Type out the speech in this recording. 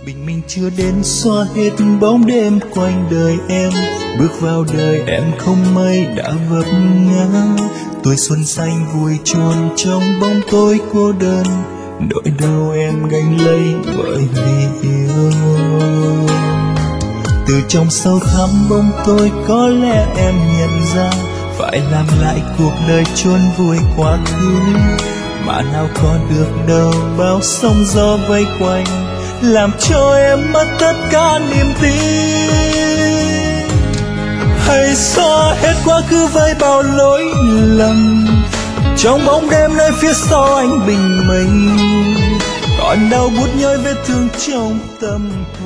bình minh chưa đến xóa hết bóng đêm quanh đời em. Bước vào đời em không may đã vấp ngã, tuổi xuân xanh vui chôn trong bóng tối cô đơn, nỗi đau em gánh lấy bởi vì yêu. Từ trong sâu thẳm bóng tối có lẽ em nhận ra phải làm lại cuộc đời chôn vùi quá khứ, mà nào còn được đâu bao sóng gió vây quanh làm cho em mất tất cả niềm tin. Hãy xóa hết quá khứ với bao lỗi lầm, trong bóng đêm nơi phía sau anh bình minh còn đau buốt nhói vết thương trong tâm.